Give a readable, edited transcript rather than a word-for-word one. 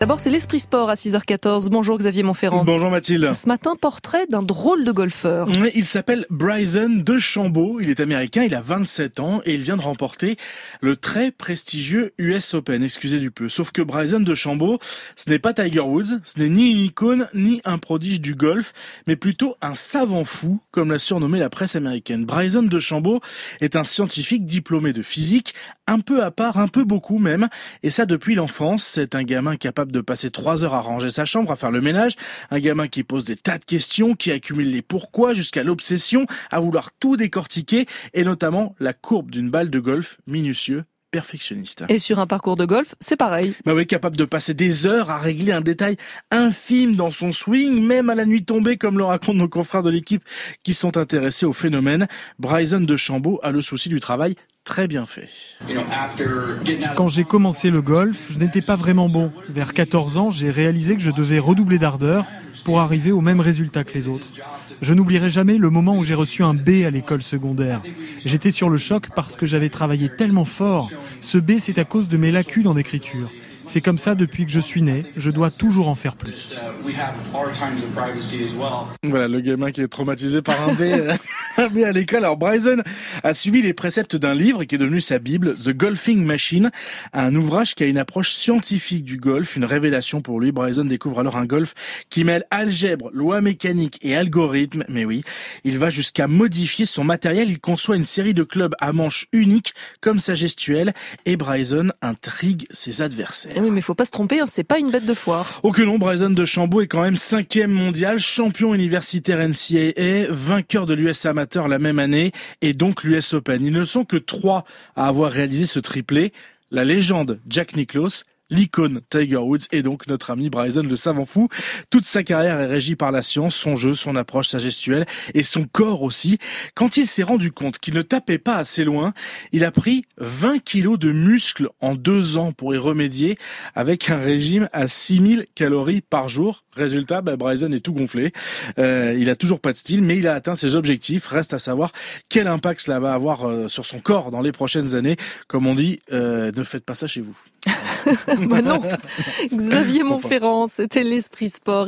D'abord, c'est l'Esprit Sport à 6h14. Bonjour Xavier Montferrand. Bonjour Mathilde. Ce matin, portrait d'un drôle de golfeur. Il s'appelle Bryson DeChambeau, il est américain, il a 27 ans et il vient de remporter le très prestigieux US Open, excusez du peu. Sauf que Bryson DeChambeau, ce n'est pas Tiger Woods, ce n'est ni une icône ni un prodige du golf, mais plutôt un savant fou, comme l'a surnommé la presse américaine. Bryson DeChambeau est un scientifique diplômé de physique, un peu à part, un peu beaucoup même, et ça depuis l'enfance. C'est un gamin capable de passer 3 heures à ranger sa chambre, à faire le ménage, un gamin qui pose des tas de questions, qui accumule les pourquoi jusqu'à l'obsession, à vouloir tout décortiquer, et notamment la courbe d'une balle de golf minutieux, perfectionniste. Et sur un parcours de golf, c'est pareil. Bah oui, capable de passer des heures à régler un détail infime dans son swing, même à la nuit tombée, comme le racontent nos confrères de l'équipe qui sont intéressés au phénomène. Bryson DeChambeau a le souci du travail très bien fait. Quand j'ai commencé le golf, je n'étais pas vraiment bon. Vers 14 ans, j'ai réalisé que je devais redoubler d'ardeur pour arriver au même résultat que les autres. Je n'oublierai jamais le moment où j'ai reçu un B à l'école secondaire. J'étais sur le choc parce que j'avais travaillé tellement fort. Ce B, c'est à cause de mes lacunes en écriture. C'est comme ça depuis que je suis né, je dois toujours en faire plus. Voilà, le gamin qui est traumatisé par un B à l'école. Alors Bryson a suivi les préceptes d'un livre qui est devenu sa Bible, The Golfing Machine, un ouvrage qui a une approche scientifique du golf, une révélation pour lui. Bryson découvre alors un golf qui mêle algèbre, loi mécanique et algorithme. Mais oui, il va jusqu'à modifier son matériel. Il conçoit une série de clubs à manches uniques comme sa gestuelle, et Bryson intrigue ses adversaires. Oui, mais faut pas se tromper, c'est pas une bête de foire. Oh que non, Bryson DeChambeau est quand même 5e mondial, champion universitaire NCAA, vainqueur de l'US Amateur la même année, et donc l'US Open. Ils ne sont que 3 à avoir réalisé ce triplé. La légende Jack Nicklaus, l'icône Tiger Woods et donc notre ami Bryson, le savant fou. Toute sa carrière est régie par la science, son jeu, son approche, sa gestuelle et son corps aussi. Quand il s'est rendu compte qu'il ne tapait pas assez loin, il a pris 20 kilos de muscles en 2 ans pour y remédier avec un régime à 6000 calories par jour. Résultat, Bryson est tout gonflé. Il a toujours pas de style, mais il a atteint ses objectifs. Reste à savoir quel impact cela va avoir sur son corps dans les prochaines années. Comme on dit, ne faites pas ça chez vous. Bah non. Xavier Montferrand, c'était l'Esprit Sport.